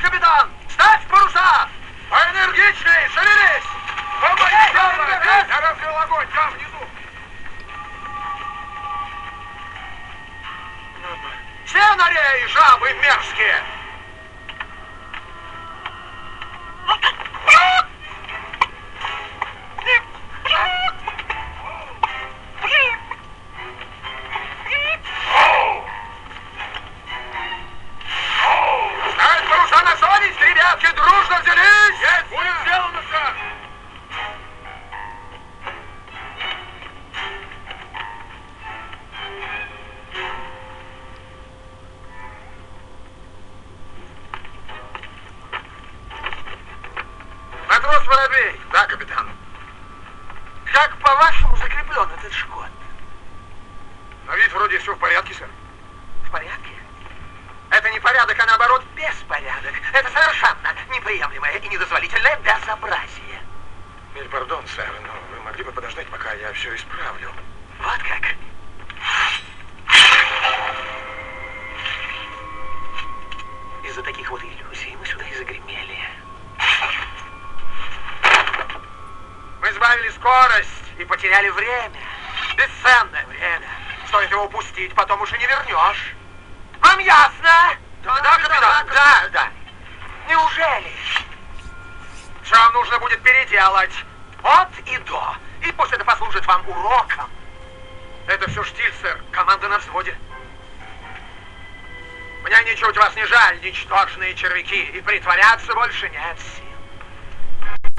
капитан! Ставь паруса! Поэнергичней, шевелись! Я развел огонь, там, внизу! Сенарей, жабы мерзкие! Ставить паруса на совесть, ребятки, дружно взялись! Есть, будет сделано, сэр! Матрос Воробей. Да, капитан. Как, по-вашему, закреплен этот шкот? На вид вроде все в порядке, сэр. В порядке? Это не порядок, а наоборот беспорядок. Это совершенно неприемлемое и недозволительное безобразие. Пардон, сэр, но вы могли бы подождать, пока я все исправлю. Вот как? Из-за таких вот иллюзий мы сюда и загремели. Мы сбавили скорость и потеряли время. Бесценное время. Стоит его упустить, потом уже не вернешь. Вам ясно? Да, капитан. Да. Неужели? Все нужно будет переделать. От и до. И пусть это послужит вам уроком. Это все штиль, сэр. Команда на взводе. Мне ничуть вас не жаль, ничтожные червяки. И притворяться больше нет сил.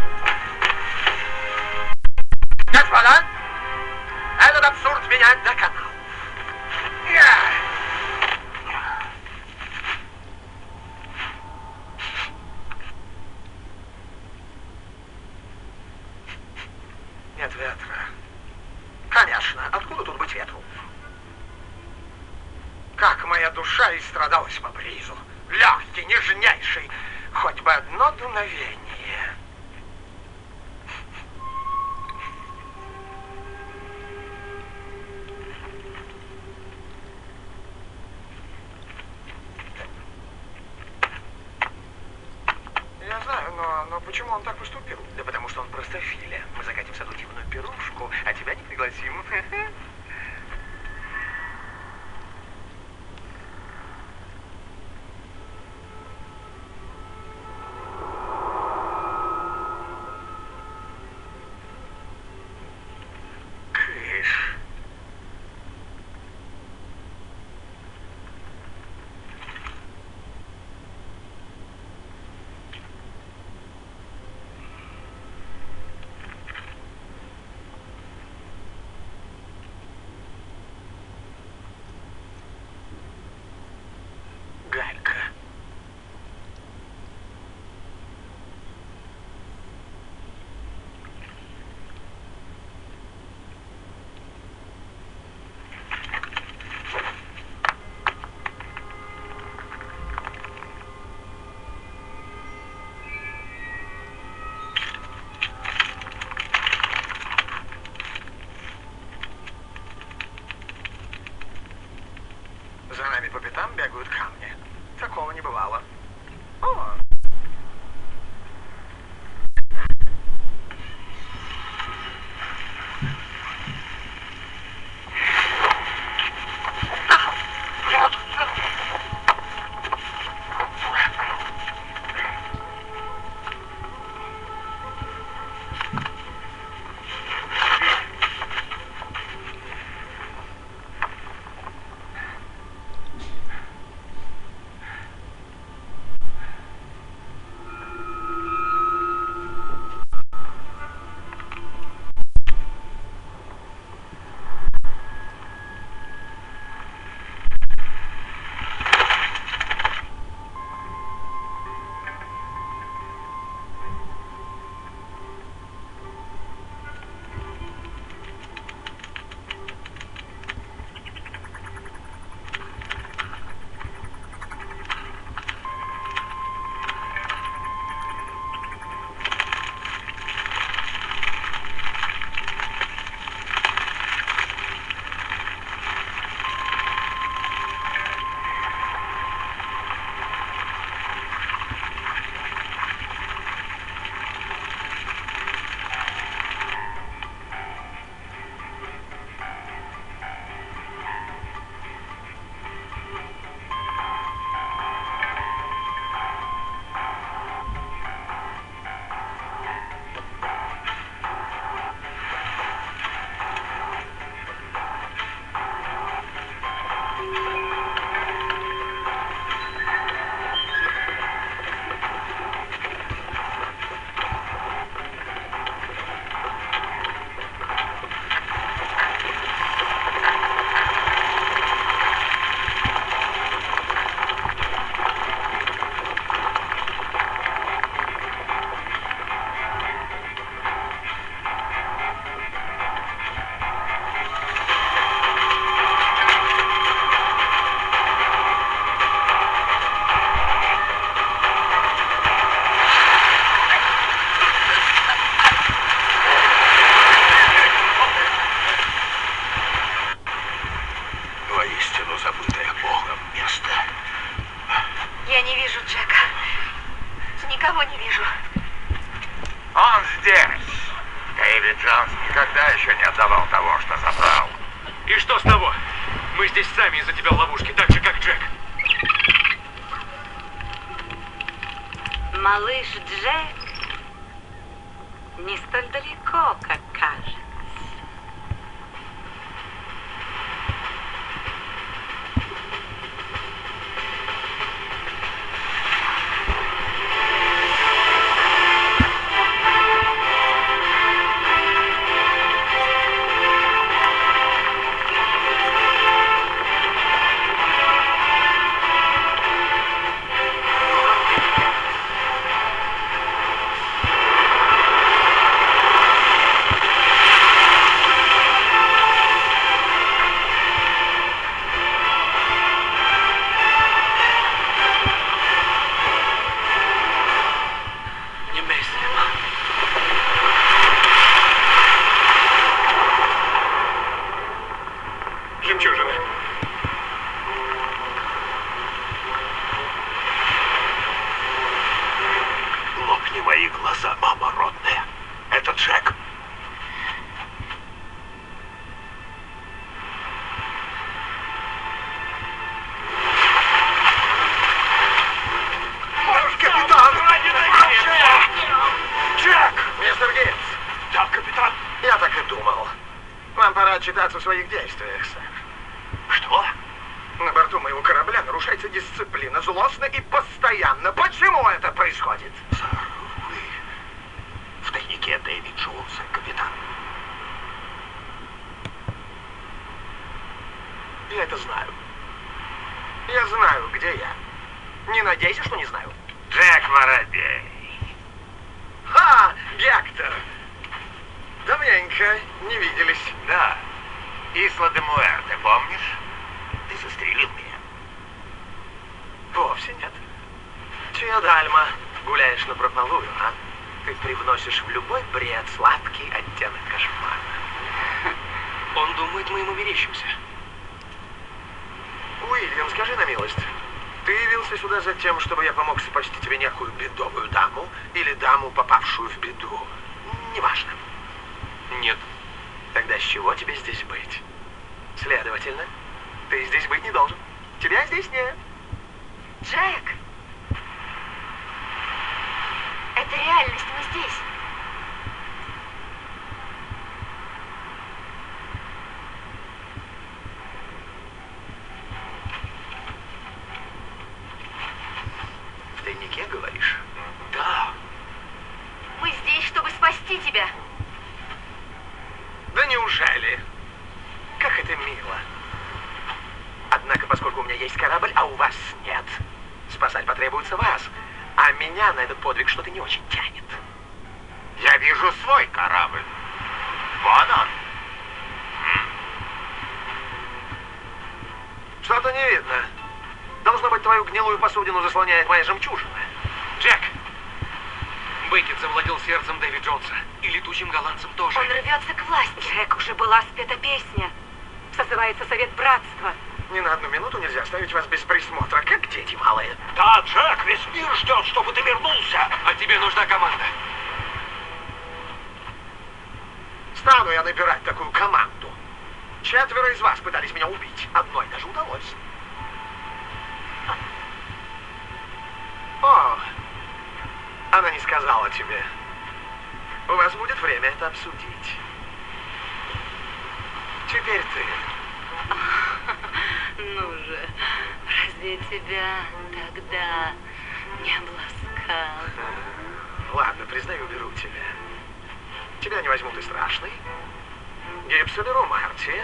Господа, этот абсурд меня доконал. Нет ветра. Конечно, откуда тут быть ветру? Как моя душа истрадалась по бризу. Легкий, нежнейший. Хоть бы одно дуновение. Я знаю, но почему он так поступил? Да потому что он простофиля. Мы закатим саду-дивную пирушку, а тебя не пригласим. Кыш. Галька. За нами по пятам бегают камни. Такого не бывало. О! Я не вижу Джека. Никого не вижу. Он здесь. Дэвид Джонс никогда еще не отдавал того, что забрал. И что с того? Мы здесь сами из-за тебя в ловушке, так же, как Джек. Малыш Джек не столь далеко, как кажется. Жемчужина. Лопни мои глаза, мама родная. Это Джек. Капитан! Джек! Мистер Гиббс, Да, капитан. я так и думал. Вам пора отчитаться в своих действиях, сэр. Что? На борту моего корабля нарушается дисциплина злостно и постоянно. Почему это происходит? Сэр, вы в тайнике Дэвид Джонса, капитан. Я это знаю. Я знаю, где я. Не надейся, что не знаю. Джек Воробей. Ха! Гектор! Давненько не виделись. Да. Исла де Муэрте, помнишь? Ты застрелил меня. Вовсе нет. Чья дальма? Гуляешь напропалую, а? Ты привносишь в любой бред сладкий оттенок кошмара. Он думает, мы ему мерещимся. Уильям, скажи на милость. Ты явился сюда за тем, чтобы я помог спасти тебе некую бедовую даму или даму, попавшую в беду? Неважно. Нет. Тогда с чего тебе здесь быть? Следовательно, ты здесь быть не должен. Тебя здесь нет. Джек! Это реальность, мы здесь. В тайнике, говоришь? Да. Мы здесь, чтобы спасти тебя. Да неужели? Как это мило. Однако, поскольку у меня есть корабль, а у вас нет, спасать потребуется вас. А меня на этот подвиг что-то не очень тянет. Я вижу свой корабль. Вон он. Что-то не видно. Должно быть, твою гнилую посудину заслоняет моя жемчужина. Джек! Беккет завладел сердцем Дэви Джонса. И летучим голландцем тоже. Он рвется к власти. Джек, уже была спета песня. Созывается Совет Братства. Ни на одну минуту нельзя оставить вас без присмотра, как дети малые. Да, Джек, весь мир ждет, чтобы ты вернулся. А тебе нужна команда. Стану я набирать такую команду. 4 из вас пытались меня убить. Одной даже удалось. О, она не сказала тебе. У вас будет время это обсудить. Теперь ты. Ну же, разве тебя тогда не обласкал? Ладно, признаю, беру тебя. Тебя не возьмут и страшный. Гиббс беру Марти.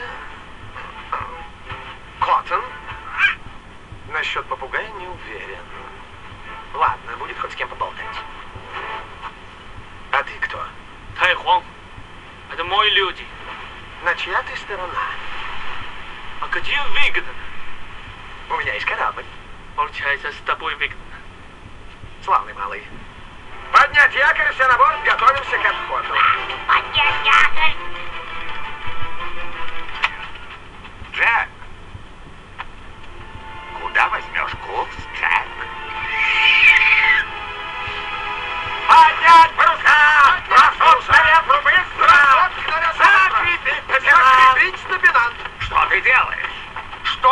Коттон. Насчет попугая не уверен. Ладно, будет хоть с кем поболтать. А ты кто? Тайхон, это мои люди. На чья ты сторона? А где выгодно? У меня есть корабль. Получается, с тобой выгодно. Славный малый. Поднять якорь, все на борт, готовимся к отходу. Поднять якорь! Джек. Куда возьмешь курс, Джек?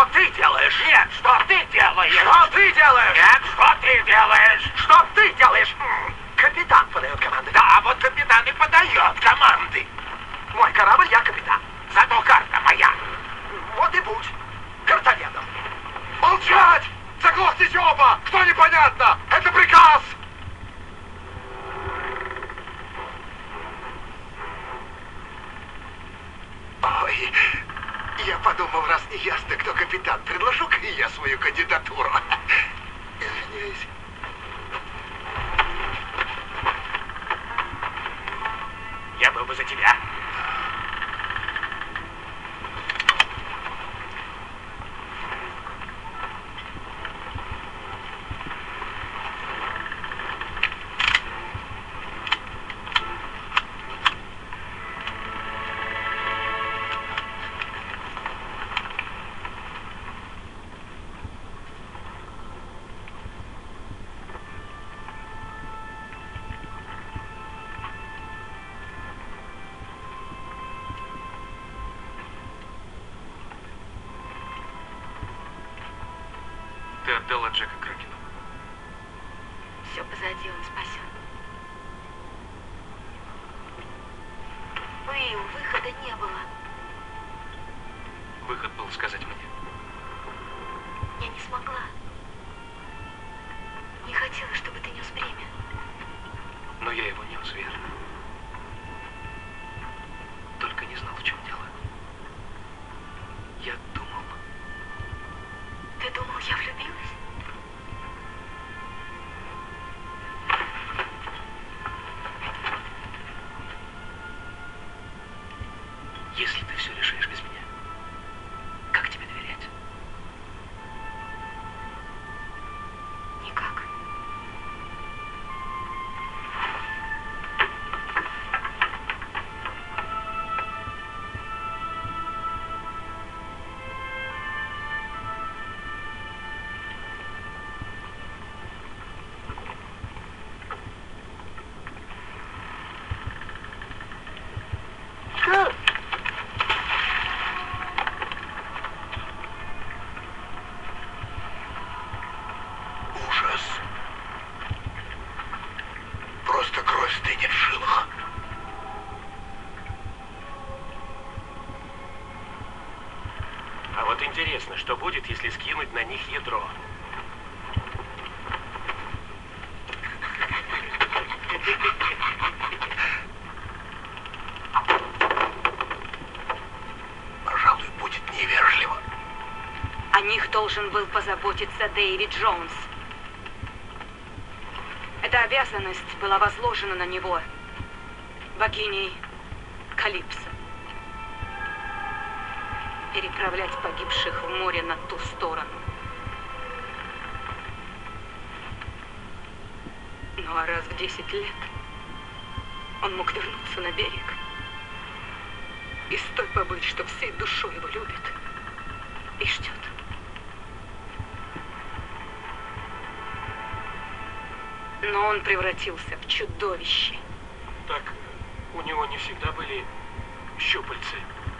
ты делаешь? Нет, что ты делаешь? Что ты делаешь? Нет, что ты делаешь? Что ты делаешь? Капитан подает команды. Да, вот капитан и подает команды. Мой корабль, я капитан. Зато карта моя. Вот и будь картоведом. Молчать! Заглохните оба! Что непонятно? Это приказ! Ой, я подумал, раз не ясно, кто капитан, предложу-ка и я свою кандидатуру. Извиняюсь. Я был бы за тебя. Ты отдала Джека Кракену. Все позади, он спасен. Уилл, выхода не было. Выход был сказать мне. Я не смогла. Не хотела, чтобы ты нес бремя. Но я его нес, верно. Только не знал, в чем дело. Я думал. Ты думал, я влюбилась? Если ты все решаешь без меня, как тебе доверять? Никак. Ужас. Просто кровь стынет в жилах. А вот интересно, что будет, если скинуть на них ядро? Пожалуй, будет невежливо. О них должен был позаботиться Дэвид Джонс. Эта обязанность была возложена на него богиней Калипсо. Переправлять погибших в море на ту сторону. Ну а раз в 10 лет он мог вернуться на берег и с той побыть, что всей душой его любит и ждет. Но он превратился в чудовище. Так у него не всегда были щупальцы.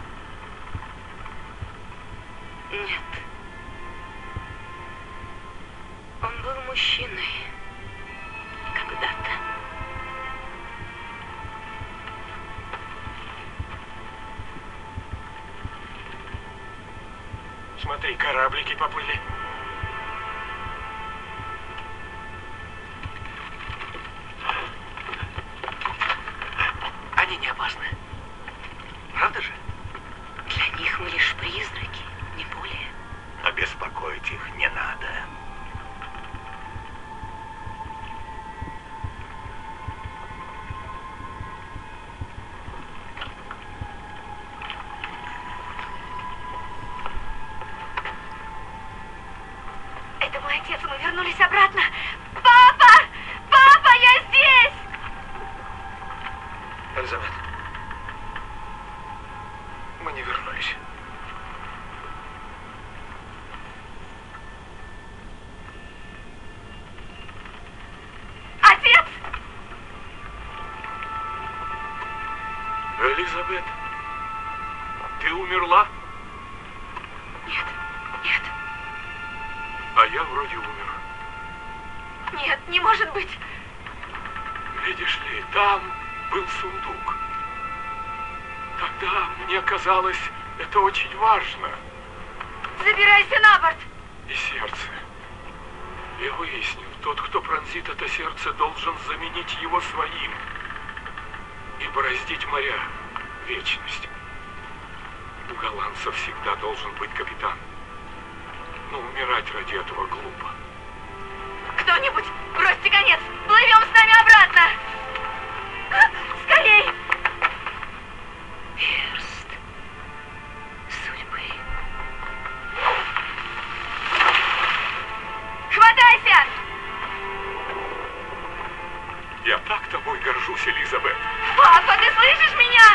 Нет. Он был мужчиной. Когда-то. Смотри, кораблики поплыли. Они не опасны. Правда же? Для них мы лишь призраки, не более. А беспокоить их не надо. Это мой отец, мы вернулись обратно. Папа! Папа, я здесь! Элизабет, мы не вернулись. Отец! Элизабет, ты умерла? Нет, нет. А я вроде умер. Нет, не может быть. Видишь ли, там был сундук. Тогда мне казалось, это очень важно. Забирайся на борт. И сердце. Я выяснил, тот, кто пронзит это сердце, должен заменить его своим и бороздить моря вечность. У голландца всегда должен быть капитан. Но умирать ради этого глупо. Кто-нибудь, бросьте конец. Плывем с нами обратно. Скорей. Перст судьбы. Хватайся! Я так тобой горжусь, Элизабет. Папа, ты слышишь меня?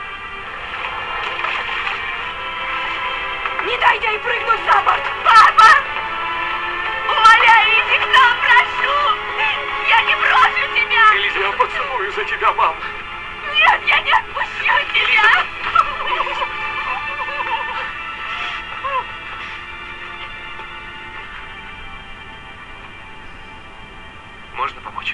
Не дай ей прыгнуть за борт! Папа! Умоляю, иди к нам, прошу! Я не брошу тебя! Элиза, я поцелую за тебя, мам. Нет, я не отпущу тебя! Можно помочь?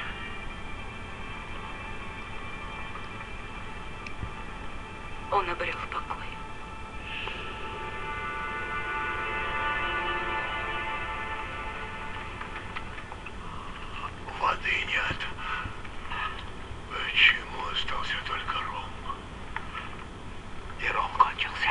Он обрел покой. Воды нет. Почему остался только ром? И ром кончился.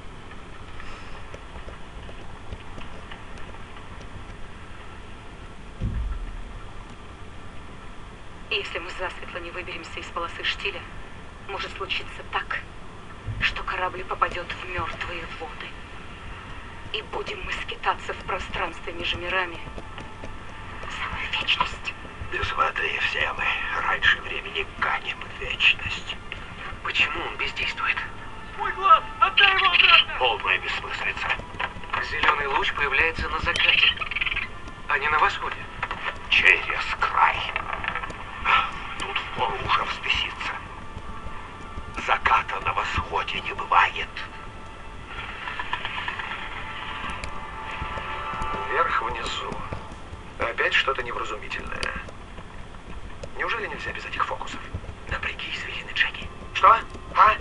Если мы засветло не выберемся из полосы штиля, может случиться так, что корабль попадет в мертвые воды. И будем мы скитаться в пространстве между мирами целую вечность. Без воды все мы раньше времени канем в вечность. Почему он бездействует? Мой глаз! Отдай его обратно! Полная бессмыслица. Зеленый луч появляется на закате, а не на восходе. Через край. Тут впору уже взбеситься. Заката на восходе не бывает. Вверх, внизу. Опять что-то невразумительное. Неужели нельзя без этих фокусов? Напряги извилины, Джеки. Что? А?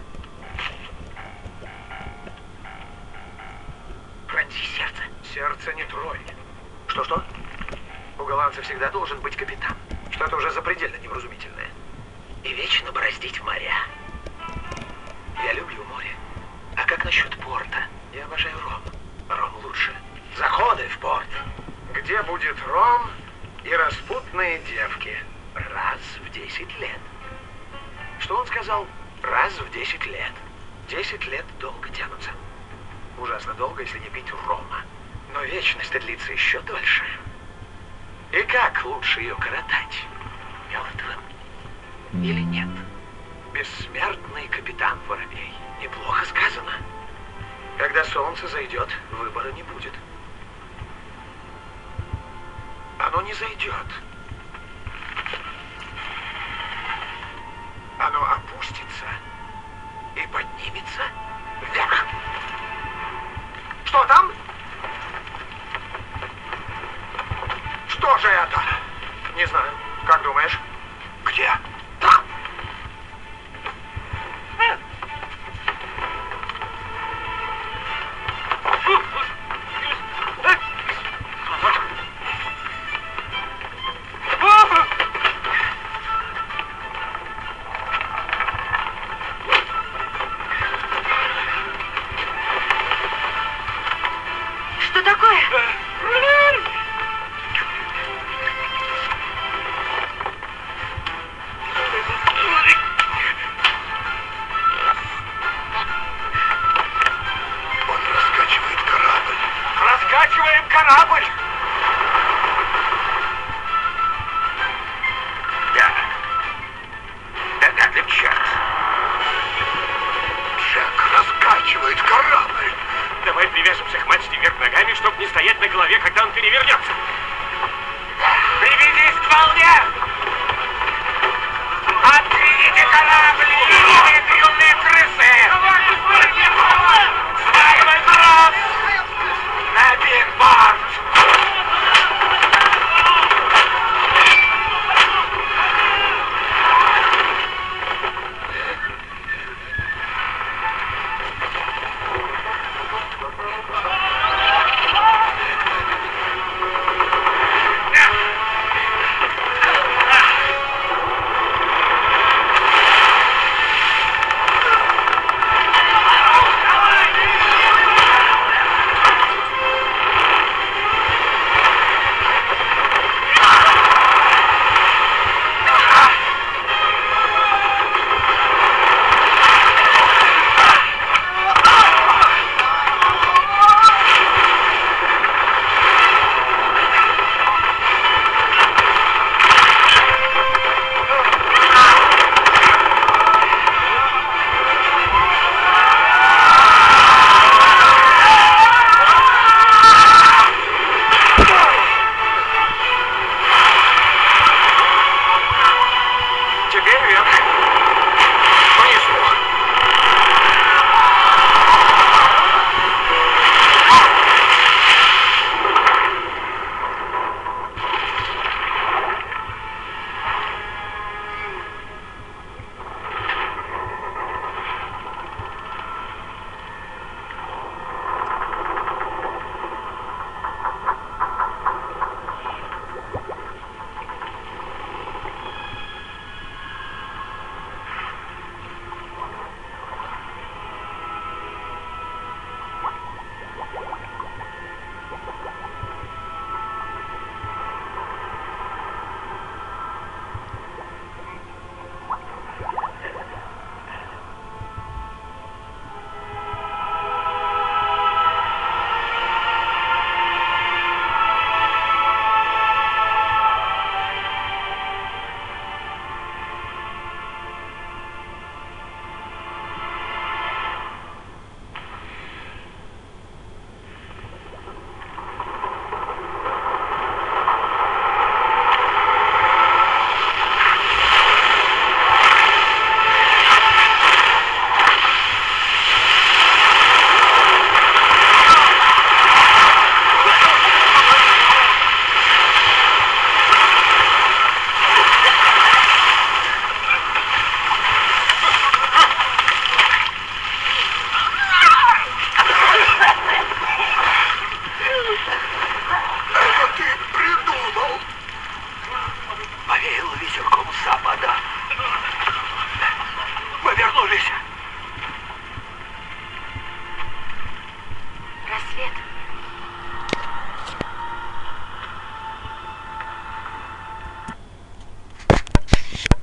Пронзи сердце. Сердце не трой. Что-что? У голландца всегда должен быть капитан. Что-то уже запредельно невразумительное. И вечно бороздить моря. Я люблю море. А как насчет порта? Я обожаю ром. Ром лучше. Заходы в порт. Где будет ром и распутные девки? Раз в 10 лет. Что он сказал? Раз в 10 лет. 10 лет долго тянутся. Ужасно долго, если не пить рома. Но вечность длится еще дольше. И как лучше ее коротать? Мертвым или нет? Бессмертный капитан Воробей. Неплохо сказано. Когда солнце зайдет, выбора не будет. Оно не зайдет. Оно опустится и поднимется вверх. Что там? Что же это? Не знаю. Как думаешь? Где? Там. Что такое? Он раскачивает корабль. Раскачиваем корабль! Да. Догадливый черт. Джек раскачивает корабль. Давай привяжемся к мачте вверх ногами, чтобы не стоять на голове, когда он перевернется.